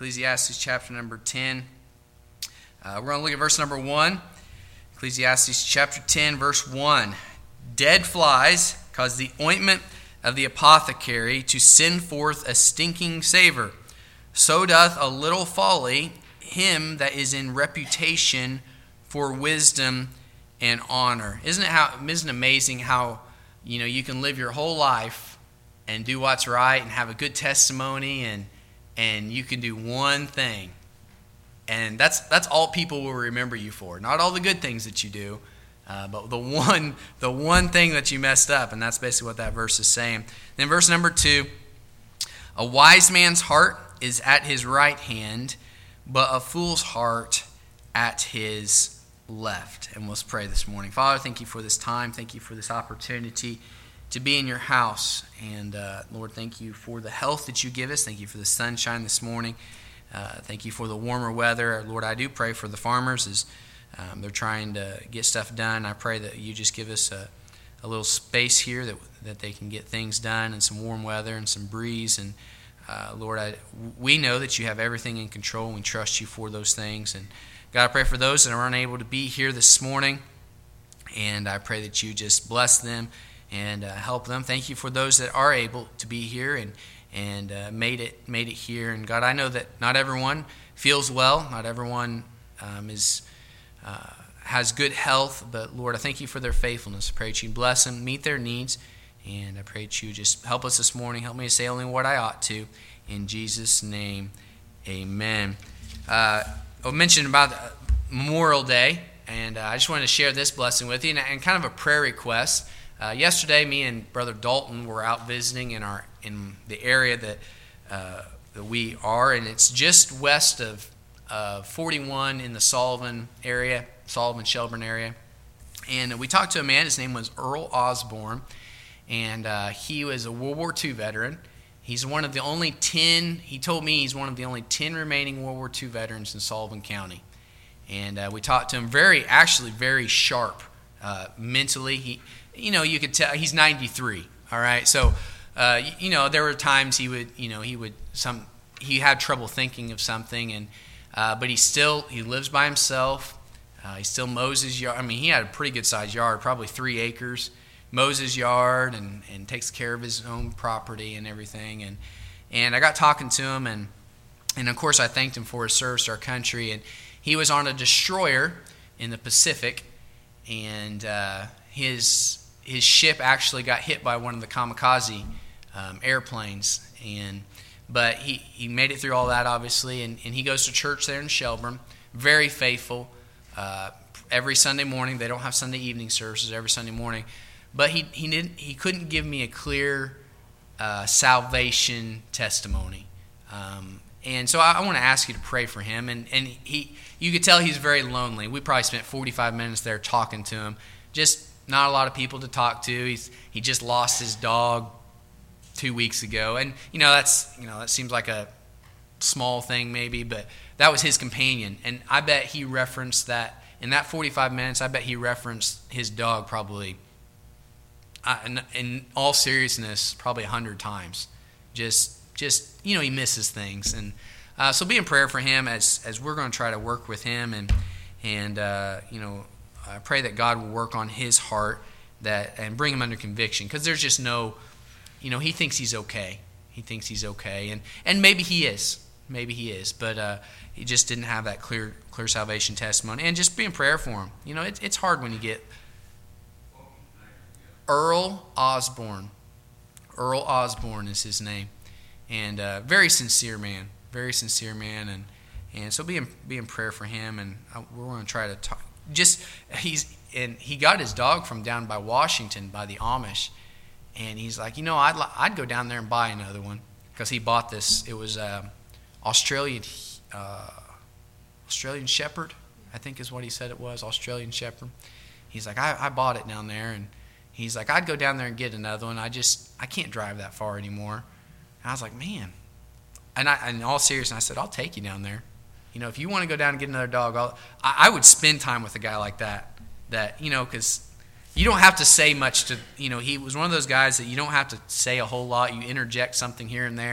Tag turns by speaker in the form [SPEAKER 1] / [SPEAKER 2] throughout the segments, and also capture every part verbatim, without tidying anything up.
[SPEAKER 1] Ecclesiastes chapter number ten. Uh, we're going to look at verse number one. Ecclesiastes chapter ten, verse one. Dead flies cause the ointment of the apothecary to send forth a stinking savor. So doth a little folly him that is in reputation for wisdom and honor. Isn't it how isn't it amazing how you know you can live your whole life and do what's right and have a good testimony and and you can do one thing, and that's that's all people will remember you for. Not all the good things that you do, uh, but the one the one thing that you messed up, and that's basically what that verse is saying. Then verse number two, a wise man's heart is at his right hand, but a fool's heart at his left. And let's pray this morning. Father, thank you for this time. Thank you for this opportunity to be in your house. And uh, Lord, thank you for the health that you give us. Thank you for the sunshine this morning. Uh, thank you for the warmer weather. Lord, I do pray for the farmers as um, they're trying to get stuff done. I pray that you just give us a, a little space here that that they can get things done and some warm weather and some breeze. And uh, Lord, I, we know that you have everything in control, and we trust you for those things. And God, I pray for those that are unable to be here this morning, and I pray that you just bless them and uh, help them. Thank you for those that are able to be here and and uh, made it made it here. And God, I know that not everyone feels well, not everyone um, is uh, has good health, but Lord, I thank you for their faithfulness. I pray that you bless them, meet their needs, and I pray that you just help us this morning. Help me to say only what I ought to. In Jesus' name, amen. Uh, I mentioned about Memorial Day, and uh, I just wanted to share this blessing with you, and, and kind of a prayer request. Uh, yesterday, me and Brother Dalton were out visiting in our in the area that uh, that we are, and it's just west of uh, forty-one in the Sullivan area, Sullivan Shelburne area. And we talked to a man. His name was Earl Osborne, and uh, he was a World War Two veteran. He's one of the only ten. He told me he's one of the only ten remaining World War Two veterans in Sullivan County. And uh, we talked to him. Very, actually, very sharp uh, mentally. He. You know, you could tell he's ninety-three. All right, so uh, you, you know there were times he would, you know, he would some he had trouble thinking of something, and uh, but he still he lives by himself. Uh, he still mows his yard. I mean, he had a pretty good sized yard, probably three acres. Mows his yard and, and takes care of his own property and everything. And and I got talking to him, and and of course I thanked him for his service to our country. And he was on a destroyer in the Pacific, and uh, his his ship actually got hit by one of the kamikaze um, airplanes, and but he, he made it through all that, obviously, and, and he goes to church there in Shelburne, very faithful. Uh, every Sunday morning, they don't have Sunday evening services every Sunday morning, but he he didn't he couldn't give me a clear uh, salvation testimony, um, and so I, I want to ask you to pray for him. And and he you could tell he's very lonely. We probably spent forty-five minutes there talking to him. Just not a lot of people to talk to. He's he just lost his dog two weeks ago, and you know that's you know that seems like a small thing maybe, but that was his companion, and I bet he referenced that in that forty-five minutes. I bet he referenced his dog probably, uh, in, in all seriousness, probably a hundred times. Just just you know he misses things, and uh, so be in prayer for him as as we're going to try to work with him, and and uh, you know. I pray that God will work on his heart that and bring him under conviction, because there's just no, you know, he thinks he's okay. He thinks he's okay, and and maybe he is, maybe he is, but uh, he just didn't have that clear clear salvation testimony. And just be in prayer for him. You know, it, it's hard when you get Earl Osborne. Earl Osborne is his name, and uh, very sincere man, very sincere man, and and so be in be in prayer for him, and I, we're going to try to talk. Just he's and he got his dog from down by Washington by the Amish, and he's like, you know, I'd I'd go down there and buy another one, because he bought this. It was uh, Australian uh, Australian Shepherd, I think is what he said it was, Australian Shepherd. He's like, I, I bought it down there, and he's like, I'd go down there and get another one. I just I can't drive that far anymore. And I was like, man, and I in all seriousness, I said, I'll take you down there. You know, if you want to go down and get another dog, I'll, I, I would spend time with a guy like that. That, you know, because you don't have to say much to, you know, he was one of those guys that you don't have to say a whole lot. You interject something here and there,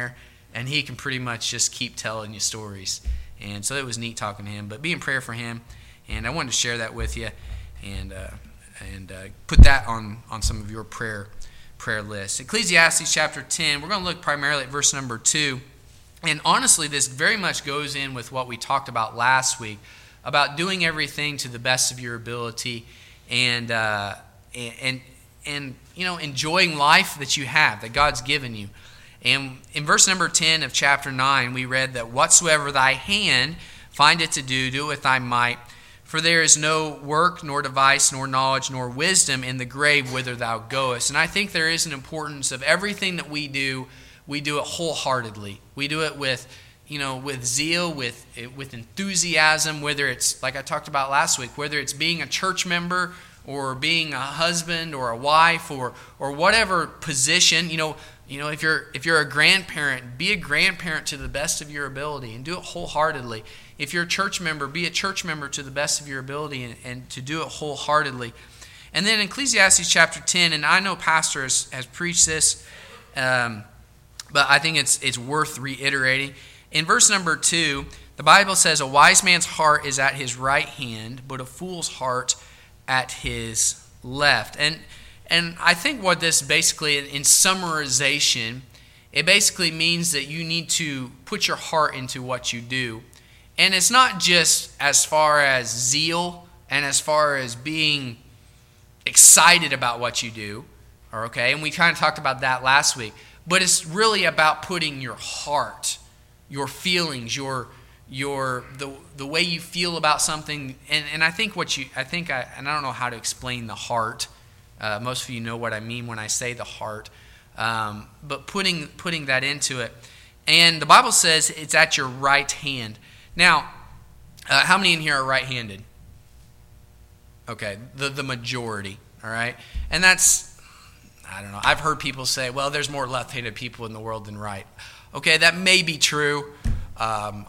[SPEAKER 1] and he can pretty much just keep telling you stories. And so it was neat talking to him. But be in prayer for him, and I wanted to share that with you, and uh, and uh, put that on, on some of your prayer prayer lists. Ecclesiastes chapter ten, we're going to look primarily at verse number two. And honestly, this very much goes in with what we talked about last week, about doing everything to the best of your ability, and uh, and, and and you know, enjoying life that you have, that God's given you. And in verse number ten of chapter nine, we read that whatsoever thy hand findeth to do, do it with thy might. For there is no work, nor device, nor knowledge, nor wisdom in the grave whither thou goest. And I think there is an importance of everything that we do. We do it wholeheartedly. We do it with, you know, with zeal, with with enthusiasm. Whether it's, like I talked about last week, whether it's being a church member or being a husband or a wife or or whatever position, you know, you know, if you're if you're a grandparent, be a grandparent to the best of your ability and do it wholeheartedly. If you're a church member, be a church member to the best of your ability and, and to do it wholeheartedly. And then Ecclesiastes chapter ten, and I know Pastor has, has preached this, um, but I think it's it's worth reiterating. In verse number two, the Bible says, a wise man's heart is at his right hand, but a fool's heart at his left. And and I think what this basically, in summarization, it basically means that you need to put your heart into what you do. And it's not just as far as zeal and as far as being excited about what you do, or okay, and we kind of talked about that last week, but it's really about putting your heart, your feelings, your your the the way you feel about something, and, and I think what you I think I and I don't know how to explain the heart. Uh, most of you know what I mean when I say the heart, um, but putting putting that into it, and the Bible says it's at your right hand. Now, uh, how many in here are right-handed? Okay, the the majority. All right, and that's, I don't know. I've heard people say, well, there's more left-handed people in the world than right. Okay, that may be true. Um,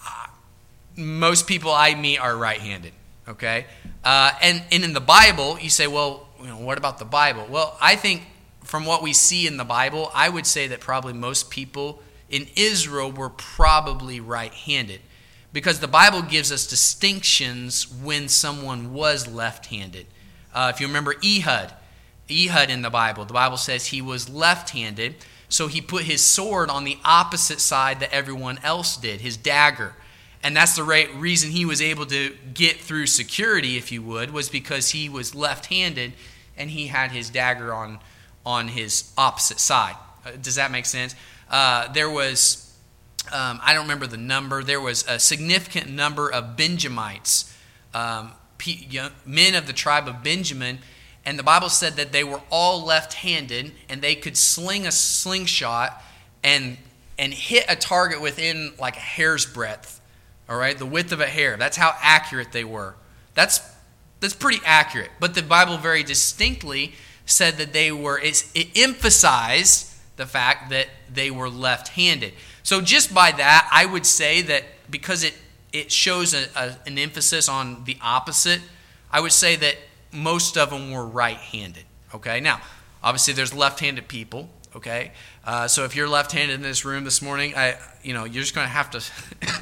[SPEAKER 1] most people I meet are right-handed. Okay, uh, and and in the Bible, you say, well, you know, what about the Bible? Well, I think from what we see in the Bible, I would say that probably most people in Israel were probably right-handed, because the Bible gives us distinctions when someone was left-handed. Uh, if you remember Ehud, Ehud in the Bible, the Bible says he was left-handed, so he put his sword on the opposite side that everyone else did, his dagger. And that's the right reason he was able to get through security, if you would, was because he was left-handed and he had his dagger on, on his opposite side. Uh, does that make sense? Uh, there was... Um, I don't remember the number. There was a significant number of Benjamites, um, p- young, men of the tribe of Benjamin, and the Bible said that they were all left-handed, and they could sling a slingshot and and hit a target within like a hair's breadth. All right, the width of a hair. That's how accurate they were. That's that's pretty accurate. But the Bible very distinctly said that they were. It's, it emphasized the fact that they were left-handed. So just by that, I would say that because it, it shows a, a, an emphasis on the opposite, I would say that most of them were right-handed. Okay, now, obviously there's left-handed people, okay? Uh, so if you're left-handed in this room this morning, I, you know, you're just going to have to,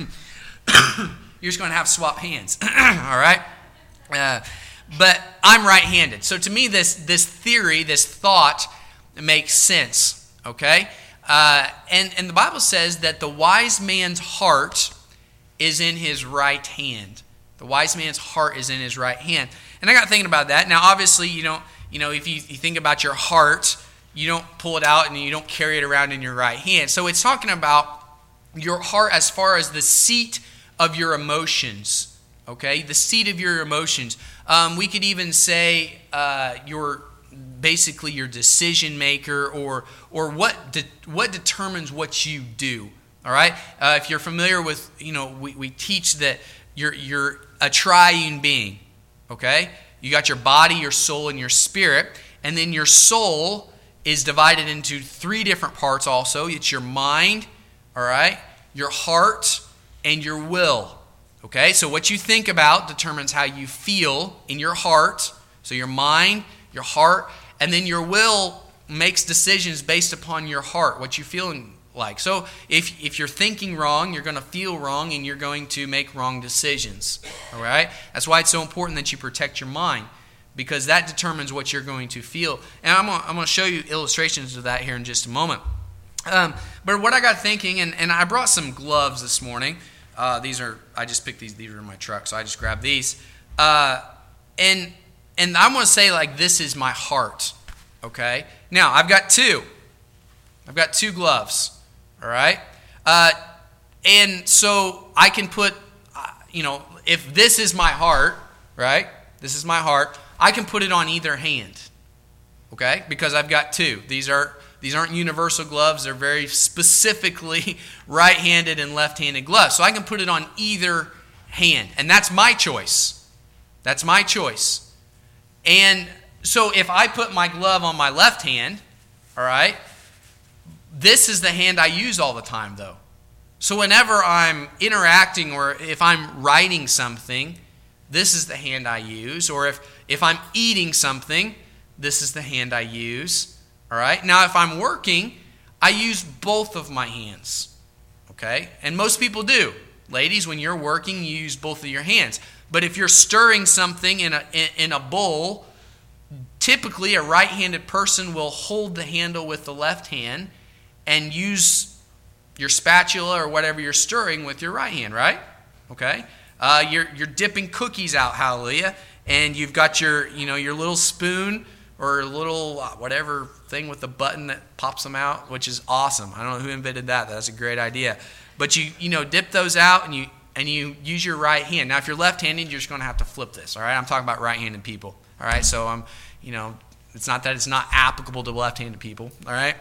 [SPEAKER 1] you're just going to have to swap hands, all right? Uh, but I'm right-handed. So to me, this, this theory, this thought makes sense, okay? Uh, and, and the Bible says that the wise man's heart is in his right hand. The wise man's heart is in his right hand. And I got thinking about that. Now, obviously, you don't, you know, if you, you think about your heart, you don't pull it out and you don't carry it around in your right hand. So it's talking about your heart as far as the seat of your emotions, okay? The seat of your emotions. Um, we could even say uh, your basically your decision maker, or or what de- what determines what you do. All right. Uh, if you're familiar with, you know, we, we teach that you're you're a triune being. Okay. You got your body, your soul, and your spirit, and then your soul is divided into three different parts. Also, it's your mind. All right. Your heart and your will. Okay. So what you think about determines how you feel in your heart. So your mind, your heart. And then your will makes decisions based upon your heart, what you feel like. So if if you're thinking wrong, you're going to feel wrong, and you're going to make wrong decisions. All right? That's why it's so important that you protect your mind, because that determines what you're going to feel. And I'm going I'm going to show you illustrations of that here in just a moment. Um, but what I got thinking, and, and I brought some gloves this morning. Uh, these are, I just picked these, these are in my truck, so I just grabbed these. Uh, and and I want to say, like, this is my heart, okay? Now, I've got two. I've got two gloves, all right? Uh, and so I can put, uh, you know, if this is my heart, right? This is my heart. I can put it on either hand, okay? Because I've got two. These are these aren't universal gloves. They're very specifically right-handed and left-handed gloves. So I can put it on either hand, and that's my choice. That's my choice. And so if I put my glove on my left hand, all right, this is the hand I use all the time, though. So whenever I'm interacting or if I'm writing something, this is the hand I use. Or if, if I'm eating something, this is the hand I use. All right? Now, if I'm working, I use both of my hands. Okay? And most people do. Ladies, when you're working, you use both of your hands. But if you're stirring something in a in, in a bowl, typically a right-handed person will hold the handle with the left hand and use your spatula or whatever you're stirring with your right hand, right? Okay? Uh, you're you're dipping cookies out, hallelujah, and you've got your you know your little spoon or a little uh, whatever thing with the button that pops them out, which is awesome. I don't know who invented that. That's a great idea. But you you know dip those out and you and you use your right hand. Now, if you're left-handed, you're just going to have to flip this. All right, I'm talking about right-handed people. All right, so I'm you know it's not that it's not applicable to left-handed people. All right,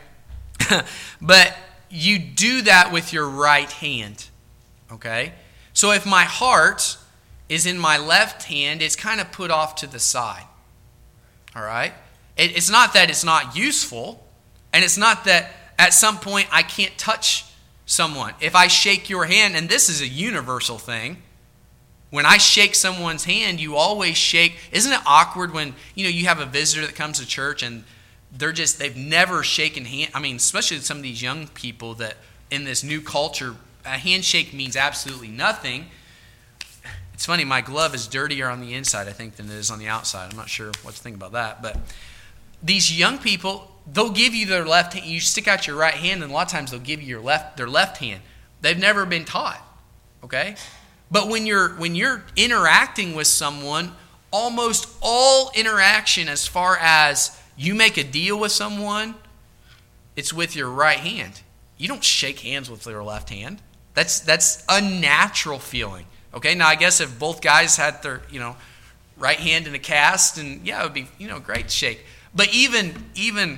[SPEAKER 1] but you do that with your right hand. Okay, so if my heart is in my left hand, it's kind of put off to the side. All right, it, it's not that it's not useful, and it's not that at some point I can't touch someone. If I shake your hand, and this is a universal thing, when I shake someone's hand, you always shake. Isn't it awkward when you know you have a visitor that comes to church and they're just they've never shaken hand? I mean, especially some of these young people that in this new culture, a handshake means absolutely nothing. It's funny, my glove is dirtier on the inside, I think, than it is on the outside. I'm not sure what to think about that, but these young people, they'll give you their left hand. You stick out your right hand, and a lot of times they'll give you your left, their left hand. They've never been taught, okay? But when you're when you're interacting with someone, almost all interaction, as far as you make a deal with someone, it's with your right hand. You don't shake hands with your left hand. That's that's a natural feeling. Okay, now I guess if both guys had their you know right hand in a cast, and yeah, it would be you know great to shake. But even even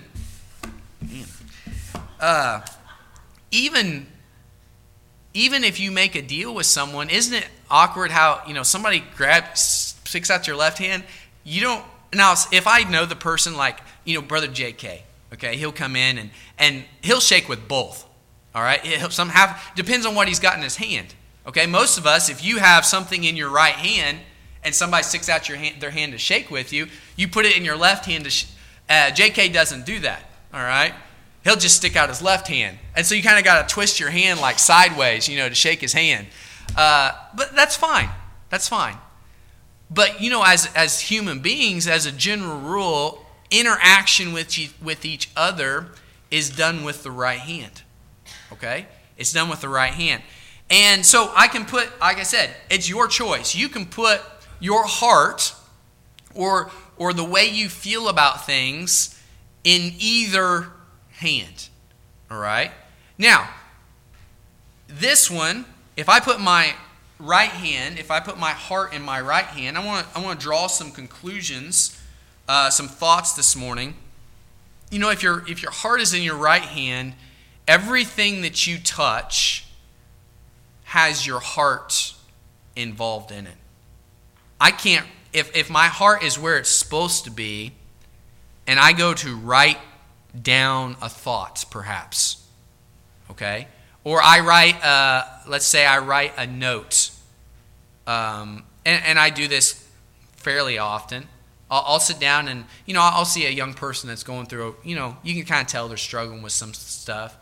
[SPEAKER 1] uh, even even if you make a deal with someone, isn't it awkward how you know somebody grabs sticks out your left hand? You don't now if I know the person like you know Brother J K, okay, he'll come in and and he'll shake with both. All right, he'll some have depends on what he's got in his hand. Okay, most of us, if you have something in your right hand and somebody sticks out your hand, their hand to shake with you, you put it in your left hand. To sh- uh, J K doesn't do that, all right? He'll just stick out his left hand. And so you kind of got to twist your hand like sideways, you know, to shake his hand. Uh, but that's fine. That's fine. But, you know, as as human beings, as a general rule, interaction with each, with each other is done with the right hand, okay? It's done with the right hand. And so I can put, like I said, it's your choice. You can put your heart or or the way you feel about things in either hand. All right? Now, this one, if I put my right hand, if I put my heart in my right hand, I want to I want to draw some conclusions, uh, some thoughts this morning. You know, if your if your heart is in your right hand, everything that you touch has your heart involved in it. I can't, if, if my heart is where it's supposed to be, and I go to write down a thought, perhaps, okay? Or I write, uh, let's say I write a note, um, and, and I do this fairly often. I'll, I'll sit down and, you know, I'll see a young person that's going through, you know, you can kind of tell they're struggling with some stuff.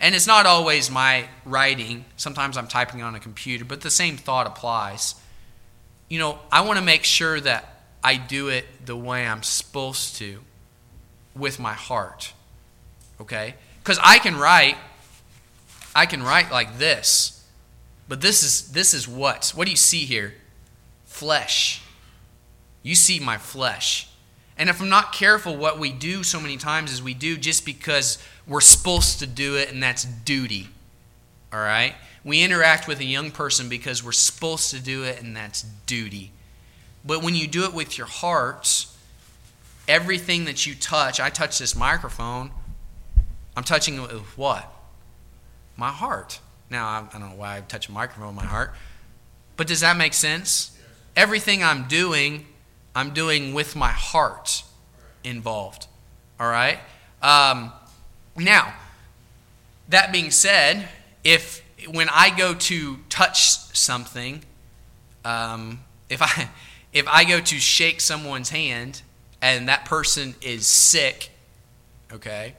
[SPEAKER 1] And it's not always my writing. Sometimes I'm typing on a computer, but the same thought applies. You know, I want to make sure that I do it the way I'm supposed to with my heart. Okay? Because I can write, I can write like this. But this is this is what? What do you see here? Flesh. You see my flesh. And if I'm not careful, what we do so many times is we do just because we're supposed to do it, and that's duty. All right? We interact with a young person because we're supposed to do it, and that's duty. But when you do it with your heart, everything that you touch, I touch this microphone, I'm touching it with what? My heart. Now, I don't know why I touch a microphone with my heart, but does that make sense? Yes. Everything I'm doing, I'm doing with my heart involved. All right? Um, now, that being said, if when I go to touch something, um, if I if I go to shake someone's hand and that person is sick, okay,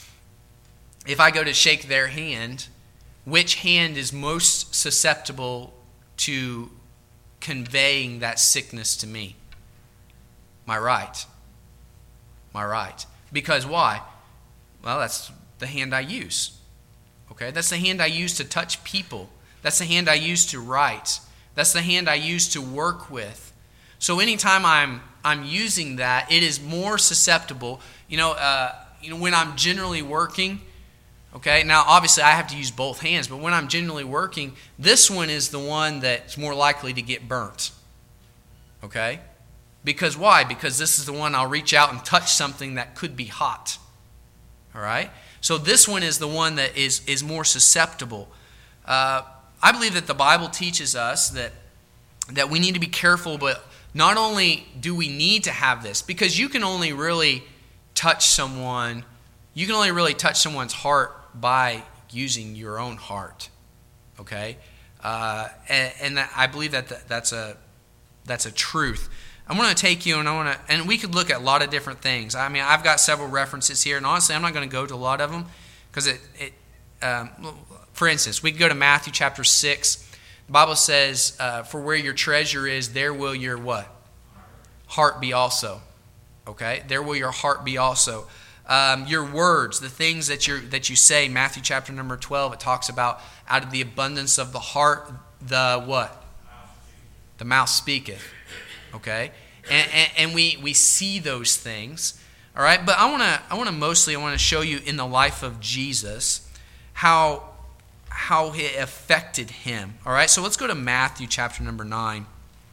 [SPEAKER 1] if I go to shake their hand, which hand is most susceptible to conveying that sickness to me? My right. My right. Because why? Well, that's the hand I use. Okay? That's the hand I use to touch people. That's the hand I use to write. That's the hand I use to work with. So anytime I'm I'm using that, it is more susceptible. You know, uh, you know, when I'm generally working, okay, now obviously I have to use both hands, but when I'm generally working, this one is the one that's more likely to get burnt. Okay? Because why? Because this is the one I'll reach out and touch something that could be hot. All right? So this one is the one that is, is more susceptible. Uh, I believe that the Bible teaches us that, that we need to be careful, but not only do we need to have this, because you can only really touch someone, you can only really touch someone's heart by using your own heart. Okay? Uh, and and that, I believe that that's a that's a truth. I want to take you and I want to, and we could look at a lot of different things. I mean, I've got several references here, and honestly, I'm not going to go to a lot of them because it, it um, for instance, we could go to Matthew chapter six. The Bible says, uh, for where your treasure is, there will your what? Heart be also. Okay? There will your heart be also. Um, your words, the things that you that you say, Matthew chapter number twelve, it talks about out of the abundance of the heart, the what? The mouth speaketh. Okay? And, and, and we, we see those things. All right? But I want to I want to mostly I want to show you in the life of Jesus how how it affected him. All right? So let's go to Matthew chapter number nine.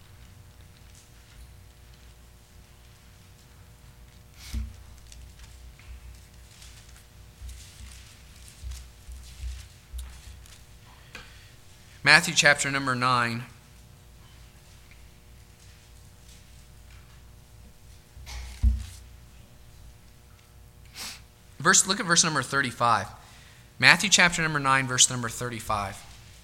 [SPEAKER 1] Matthew chapter number nine. Verse, look at verse number thirty-five. Matthew chapter number nine, verse number thirty-five.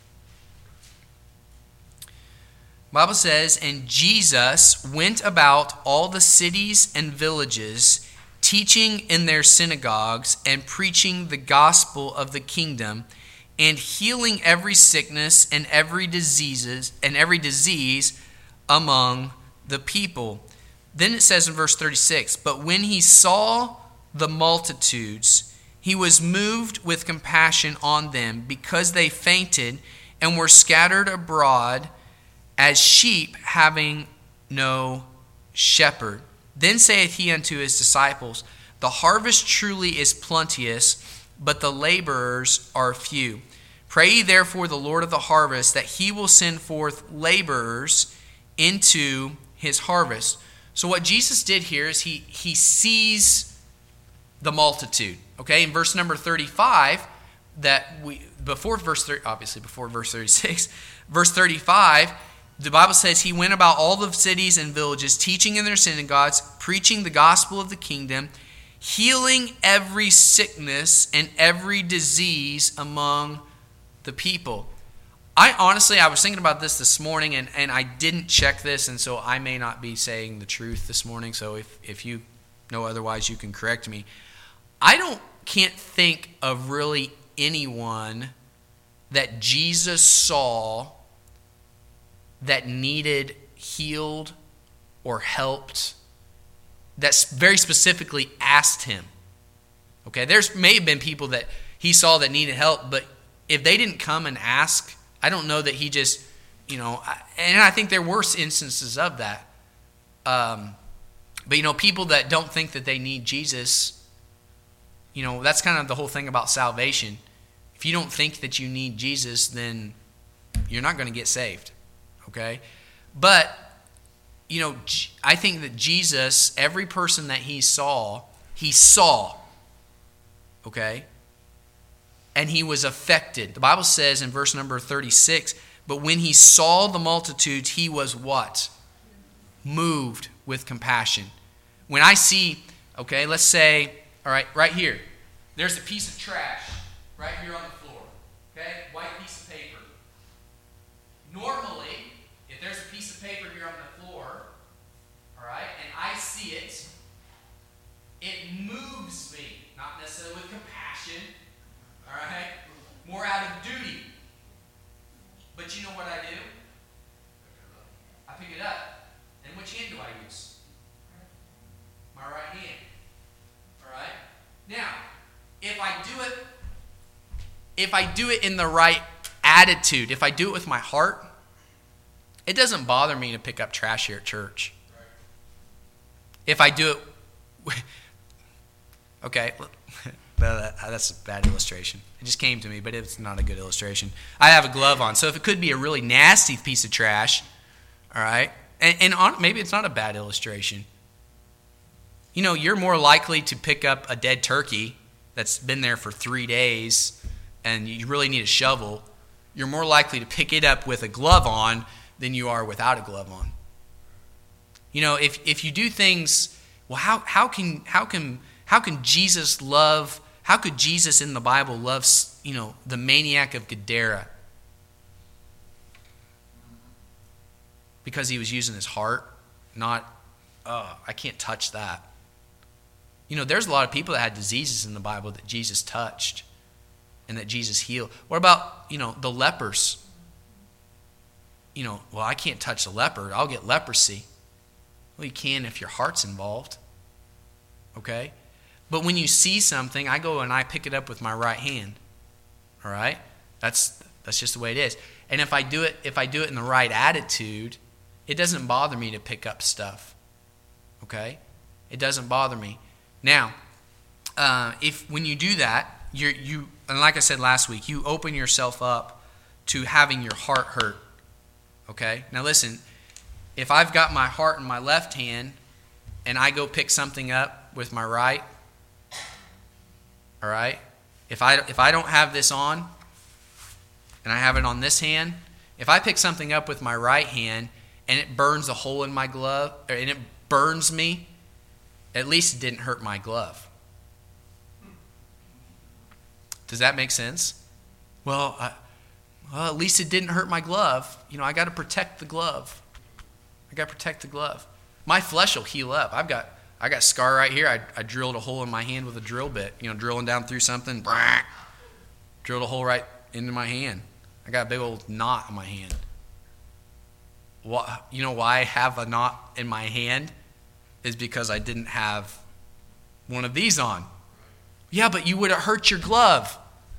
[SPEAKER 1] The Bible says, and Jesus went about all the cities and villages, teaching in their synagogues and preaching the gospel of the kingdom, and healing every sickness and every diseases and every disease among the people. Then it says in verse thirty-six, but when he saw the multitudes, he was moved with compassion on them, because they fainted and were scattered abroad as sheep having no shepherd. Then saith he unto his disciples, the harvest truly is plenteous, but the laborers are few. Pray ye therefore the Lord of the harvest, that he will send forth laborers into his harvest. So what Jesus did here is he, he sees the multitude. Okay, in verse number thirty-five, that we before verse thirty, obviously before verse thirty-six, verse thirty-five, the Bible says he went about all the cities and villages, teaching in their synagogues, preaching the gospel of the kingdom, healing every sickness and every disease among the people. I honestly, I was thinking about this this morning, and, and I didn't check this, and so I may not be saying the truth this morning. So if, if you know otherwise, you can correct me. I don't can't think of really anyone that Jesus saw that needed healed or helped, that very specifically asked him. Okay, there's may have been people that he saw that needed help, but if they didn't come and ask, I don't know that he just, you know, and I think there were instances of that. Um, but, you know, people that don't think that they need Jesus, you know, that's kind of the whole thing about salvation. If you don't think that you need Jesus, then you're not going to get saved, okay? But, you know, I think that Jesus, every person that he saw, he saw, okay? And he was affected. The Bible says in verse number thirty-six, but when he saw the multitudes, he was what? Moved with compassion. When I see, okay, let's say, all right, right here, there's a piece of trash right here on the floor, okay, white piece of paper. Normally, if there's a piece of paper here on the floor, all right, and I see it, it moves me, not necessarily with compassion, all right, more out of duty. But you know what I do? I pick it up. And which hand do I use? My right hand. All right? Now, if I do it, if I do it in the right attitude, if I do it with my heart, it doesn't bother me to pick up trash here at church. If I do it, okay, that's a bad illustration. It just came to me, but it's not a good illustration. I have a glove on, so if it could be a really nasty piece of trash, all right, and, and on, maybe it's not a bad illustration. You know, you're more likely to pick up a dead turkey that's been there for three days and you really need a shovel. You're more likely to pick it up with a glove on than you are without a glove on. You know, if if you do things, well, how how can how can how can Jesus love? How could Jesus in the Bible love, you know, the maniac of Gadara? Because he was using his heart, not, oh, I can't touch that. You know, there's a lot of people that had diseases in the Bible that Jesus touched and that Jesus healed. What about, you know, the lepers? You know, well, I can't touch the leper. I'll get leprosy. Well, you can if your heart's involved. Okay? But when you see something, I go and I pick it up with my right hand. All right? That's that's just the way it is. And if I do it, if I do it in the right attitude, it doesn't bother me to pick up stuff. Okay? It doesn't bother me. Now, uh, if when you do that, you you and like I said last week, you open yourself up to having your heart hurt. Okay? Now listen, if I've got my heart in my left hand and I go pick something up with my right, all right? If I if I don't have this on and I have it on this hand, if I pick something up with my right hand and it burns a hole in my glove, or, and it burns me, at least it didn't hurt my glove. Does that make sense? Well, I, well, at least it didn't hurt my glove. You know, I got to protect the glove. I got to protect the glove. My flesh will heal up. I've got I got a scar right here. I, I drilled a hole in my hand with a drill bit. You know, drilling down through something. Brah, drilled a hole right into my hand. I got a big old knot on my hand. What, you know why I have a knot in my hand? Is because I didn't have one of these on. Yeah, but you would have hurt your glove.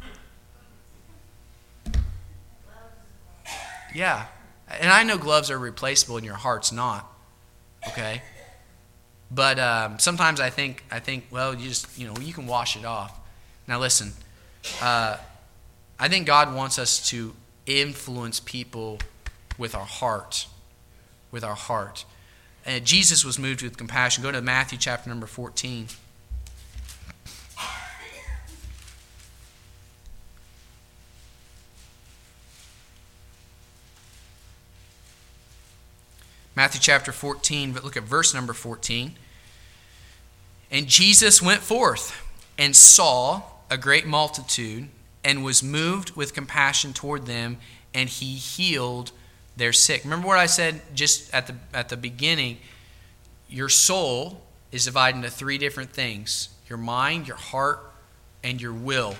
[SPEAKER 1] Yeah. And I know gloves are replaceable and your heart's not. Okay? But um, sometimes I think, I think, well, you just, you know, you can wash it off. Now listen, uh, I think God wants us to influence people with our heart, with our heart. And Jesus was moved with compassion. Go to Matthew chapter number fourteen. Matthew chapter fourteen, but look at verse number fourteen. And Jesus went forth and saw a great multitude and was moved with compassion toward them, and he healed their sick. Remember what I said just at the at the beginning? Your soul is divided into three different things: your mind, your heart, and your will.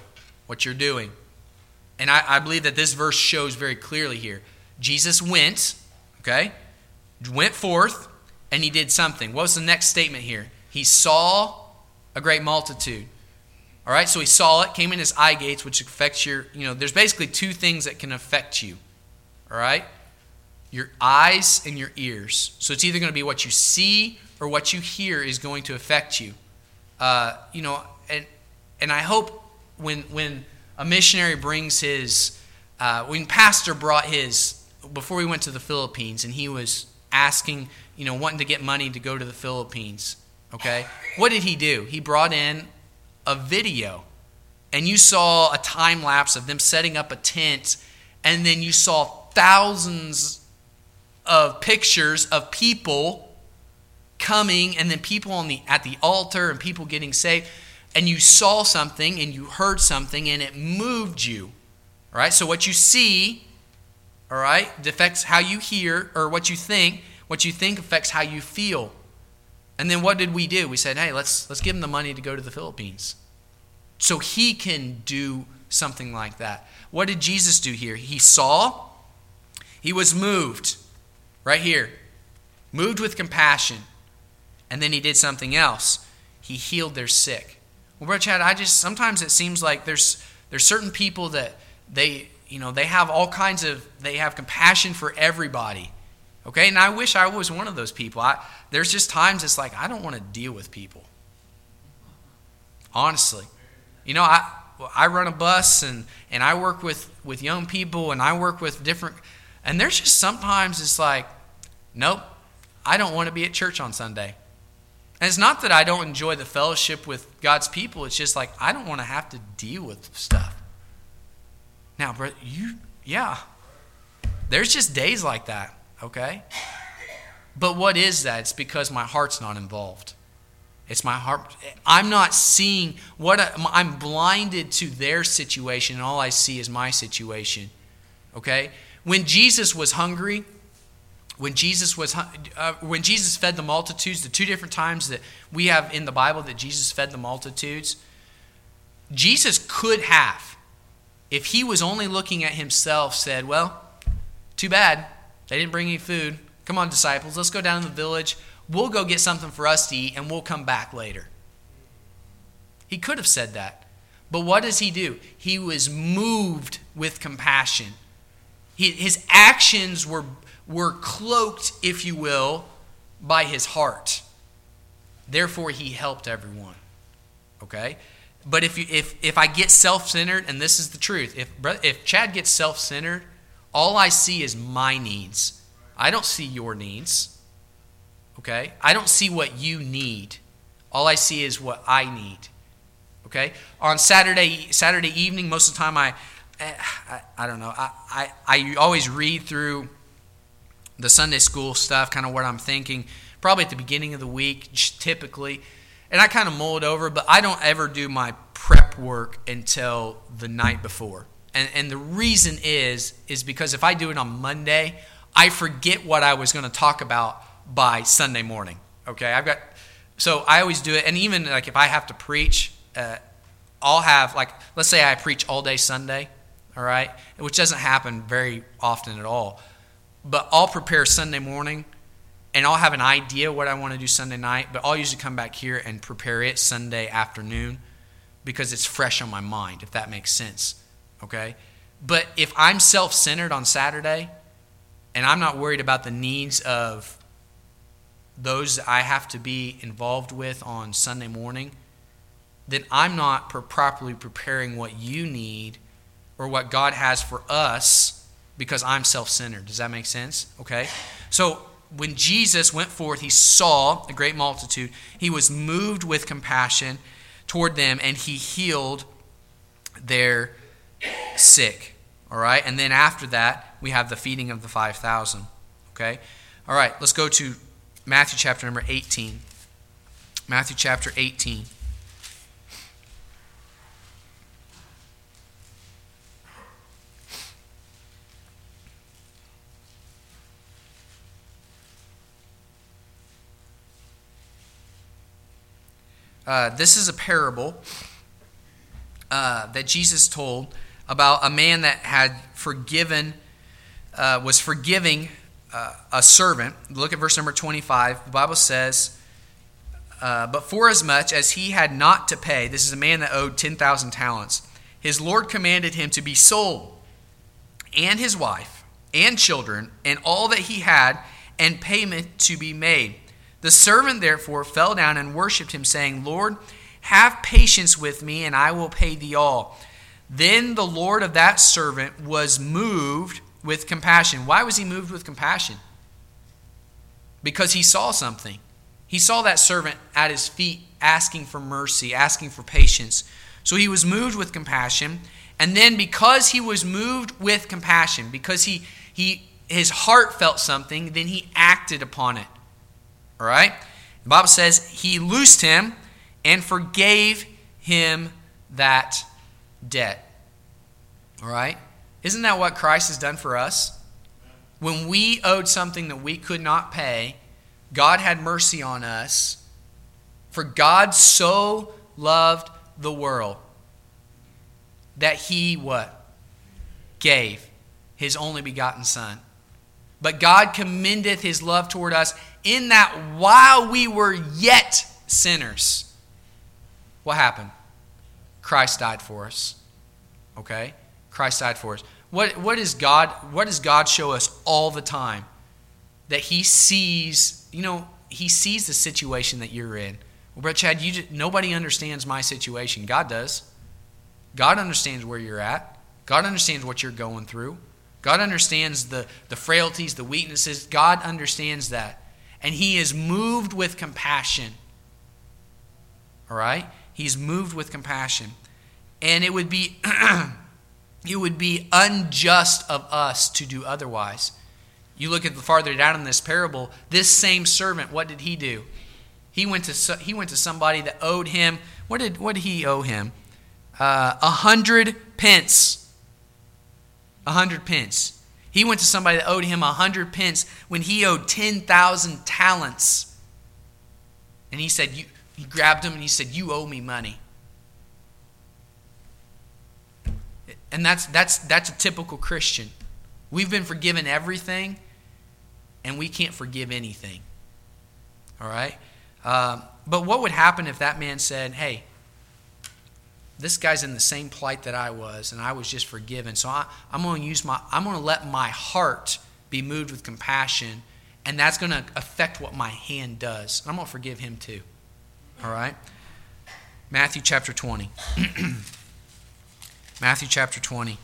[SPEAKER 1] what you're doing. And I, I believe that this verse shows very clearly here. Jesus went, okay, went forth, and he did something. What was the next statement here? He saw a great multitude. All right, so he saw it, came in his eye gates, which affects your, you know, there's basically two things that can affect you. All right? Your eyes and your ears. So it's either going to be what you see or what you hear is going to affect you. Uh, you know, and and I hope when when a missionary brings his, uh, when pastor brought his, before he went to the Philippines, and he was asking, you know, wanting to get money to go to the Philippines, okay? What did he do? He brought in a video, and you saw a time lapse of them setting up a tent, and then you saw thousands of pictures of people coming, and then people on the at the altar, and people getting saved, and you saw something and you heard something and it moved you. All right, so what you see, all right, affects how you hear, or what you think. What you think affects how you feel. And then what did we do? We said, hey, let's let's give him the money to go to the Philippines so he can do something like that. What did Jesus do here? He saw, he was moved, right here, moved with compassion, and then he did something else. He healed their sick. Well, Brother Chad, I just, sometimes it seems like there's there's certain people that they, you know, they have all kinds of, they have compassion for everybody. Okay, and I wish I was one of those people. I, there's just times it's like, I don't want to deal with people. Honestly. You know, I I run a bus, and, and I work with, with young people, and I work with different, and there's just sometimes it's like, nope, I don't want to be at church on Sunday. And it's not that I don't enjoy the fellowship with God's people. It's just like, I don't want to have to deal with stuff. Now, brother, you, yeah, there's just days like that. Okay? But what is that? It's because my heart's not involved. It's my heart. I'm not seeing what I, I'm blinded to their situation, and all I see is my situation. Okay? When Jesus was hungry, when Jesus was uh, when Jesus fed the multitudes, the two different times that we have in the Bible that Jesus fed the multitudes, Jesus could have, if he was only looking at himself, said, well, too bad. They didn't bring any food. Come on, disciples, let's go down to the village. We'll go get something for us to eat, and we'll come back later. He could have said that. But what does he do? He was moved with compassion. He, his actions were, were cloaked, if you will, by his heart. Therefore, he helped everyone. Okay? But if you, if if I get self-centered, and this is the truth, if if Chad gets self-centered, all I see is my needs. I don't see your needs. Okay? I don't see what you need. All I see is what I need. Okay? On Saturday Saturday evening, most of the time I, I, I don't know, I, I, I always read through the Sunday school stuff, kind of what I'm thinking, probably at the beginning of the week, typically. And I kind of mull it over, but I don't ever do my prep work until the night before. And, and the reason is, is because if I do it on Monday, I forget what I was going to talk about by Sunday morning. Okay, I've got, so I always do it. And even like if I have to preach, uh, I'll have, like, let's say I preach all day Sunday, all right, which doesn't happen very often at all. But I'll prepare Sunday morning, and I'll have an idea what I want to do Sunday night, but I'll usually come back here and prepare it Sunday afternoon because it's fresh on my mind, if that makes sense. Okay? But if I'm self-centered on Saturday and I'm not worried about the needs of those that I have to be involved with on Sunday morning, then I'm not pro- properly preparing what you need or what God has for us because I'm self-centered. Does that make sense? Okay? So when Jesus went forth, he saw a great multitude. He was moved with compassion toward them, and he healed their sick. All right? And then after that, we have the feeding of the five thousand. Okay? All right, let's go to Matthew chapter number eighteen. Matthew chapter eighteen. Uh, this is a parable uh, that Jesus told about a man that had forgiven, uh, was forgiving uh, a servant. Look at verse number twenty-five. The Bible says, uh, but forasmuch as he had not to pay, this is a man that owed ten thousand talents, his Lord commanded him to be sold, and his wife, and children, and all that he had, and payment to be made. The servant therefore fell down and worshipped him, saying, Lord, have patience with me, and I will pay thee all. Then the Lord of that servant was moved with compassion. Why was he moved with compassion? Because he saw something. He saw that servant at his feet asking for mercy, asking for patience. So he was moved with compassion. And then because he was moved with compassion, because he he his heart felt something, then he acted upon it. All right? The Bible says he loosed him and forgave him that debt. All right? Isn't that what Christ has done for us? When we owed something that we could not pay, God had mercy on us. For God so loved the world that he what? Gave his only begotten Son. But God commendeth his love toward us in that while we were yet sinners, what happened? Christ died for us. Okay? Christ died for us. What, what is God, what does God show us all the time? That he sees, you know, he sees the situation that you're in. Well, Brother Chad, you just, nobody understands my situation. God does. God understands where you're at. God understands what you're going through. God understands the, the frailties, the weaknesses. God understands that. And he is moved with compassion. All right? He's moved with compassion. And it would be it would be unjust of us to do otherwise. You look at the farther down in this parable, this same servant, what did he do? He went to he went to somebody that owed him, what did what did he owe him? Uh, a hundred pence. A hundred pence. He went to somebody that owed him a hundred pence when he owed ten thousand talents. And he said, you, he grabbed him and he said, you owe me money. And that's that's that's a typical Christian. We've been forgiven everything, and we can't forgive anything. All right? Uh, but what would happen if that man said, hey, this guy's in the same plight that I was, and I was just forgiven. So I, I'm going to use my, I'm going to let my heart be moved with compassion, and that's going to affect what my hand does. I'm going to forgive him too. All right? Matthew chapter twenty. Matthew chapter twenty.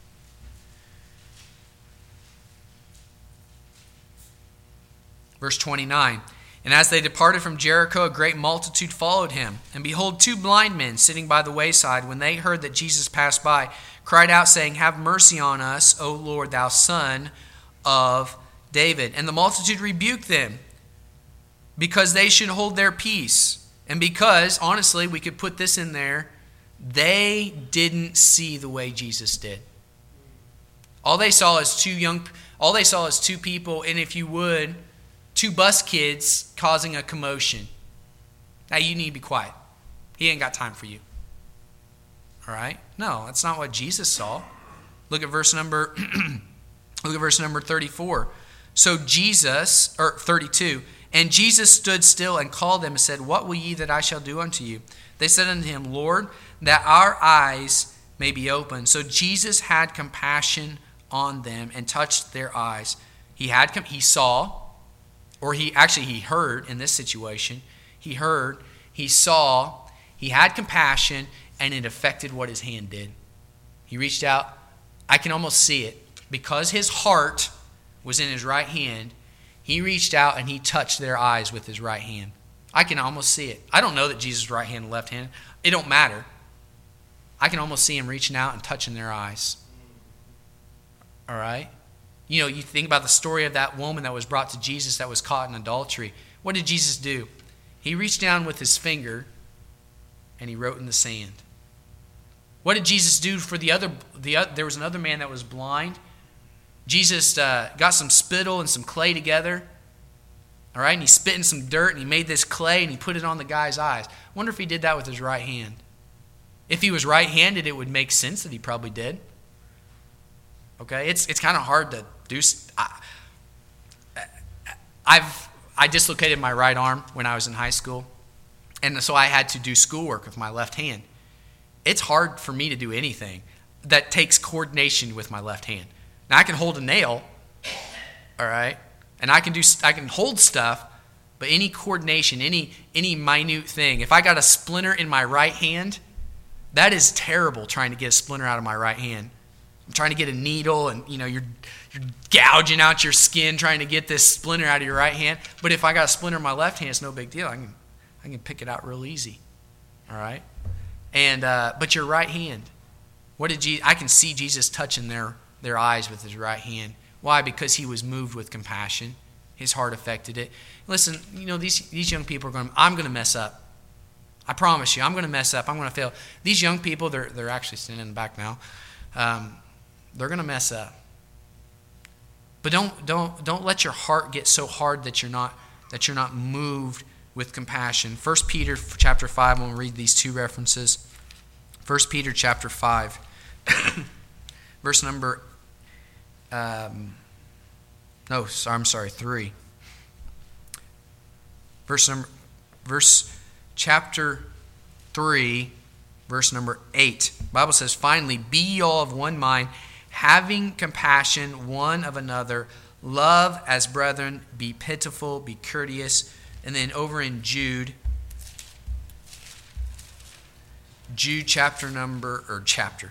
[SPEAKER 1] Verse twenty-nine. And as they departed from Jericho, a great multitude followed him. And behold, two blind men sitting by the wayside, when they heard that Jesus passed by, cried out, saying, have mercy on us, O Lord, thou Son of David. And the multitude rebuked them, because they should hold their peace. And because, honestly, we could put this in there, they didn't see the way Jesus did. All they saw is two young, all they saw is two people, and if you would, two bus kids causing a commotion. Now you need to be quiet. He ain't got time for you. All right? No, that's not what Jesus saw. Look at verse number look at verse number thirty-four. So Jesus, or thirty-two, and Jesus stood still and called them and said, what will ye that I shall do unto you? They said unto him, Lord, that our eyes may be open. So Jesus had compassion on them and touched their eyes. He had he saw, or he actually he heard in this situation. He heard, he saw, he had compassion, and it affected what his hand did. He reached out. I can almost see it. Because his heart was in his right hand, he reached out and he touched their eyes with his right hand. I can almost see it. I don't know that Jesus' right hand and left hand. It don't matter. I can almost see him reaching out and touching their eyes. All right? You know, you think about the story of that woman that was brought to Jesus that was caught in adultery. What did Jesus do? He reached down with his finger and he wrote in the sand. What did Jesus do for the other? The There was another man that was blind. Jesus uh, got some spittle and some clay together. All right, and he spit in some dirt and he made this clay and he put it on the guy's eyes. I wonder if he did that with his right hand. If he was right-handed, it would make sense that he probably did. Okay, it's it's kind of hard to do. I, I've I dislocated my right arm when I was in high school, and so I had to do schoolwork with my left hand. It's hard for me to do anything that takes coordination with my left hand. Now I can hold a nail, all right, and I can do I can hold stuff, but any coordination, any any minute thing, if I got a splinter in my right hand, that is terrible. Trying to get a splinter out of my right hand. I'm trying to get a needle, and you know you're you're gouging out your skin trying to get this splinter out of your right hand. But if I got a splinter in my left hand, it's no big deal. I can I can pick it out real easy. All right, and uh, but your right hand, what did Jesus? I can see Jesus touching their their eyes with his right hand. Why? Because he was moved with compassion. His heart affected it. Listen, you know these these young people are going. I'm going to mess up. I promise you, I'm going to mess up. I'm going to fail. These young people, they're they're actually sitting in the back now. Um, They're going to mess up. But don't don't don't let your heart get so hard that you're not that you're not moved with compassion. First Peter chapter five, I'm going to read these two references. First Peter chapter five, verse number um, no, sorry, I'm sorry, three. Verse number verse chapter three, verse number eight. The Bible says, "Finally, be ye all of one mind, having compassion one of another, love as brethren, be pitiful, be courteous." And then over in Jude, Jude chapter number, or chapter,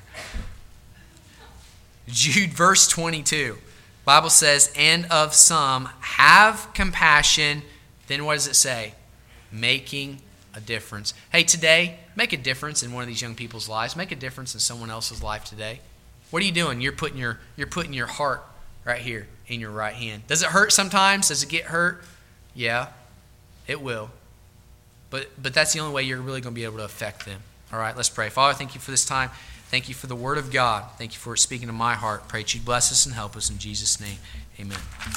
[SPEAKER 1] Jude verse twenty-two. Bible says, "And of some have compassion." Then what does it say? Making a difference. Hey, today, make a difference in one of these young people's lives. Make a difference in someone else's life today. What are you doing? You're putting your you're putting your heart right here in your right hand. Does it hurt sometimes? Does it get hurt? Yeah, it will. But but that's the only way you're really going to be able to affect them. All right, let's pray. Father, thank you for this time. Thank you for the Word of God. Thank you for speaking to my heart. Pray that you bless us and help us in Jesus' name. Amen.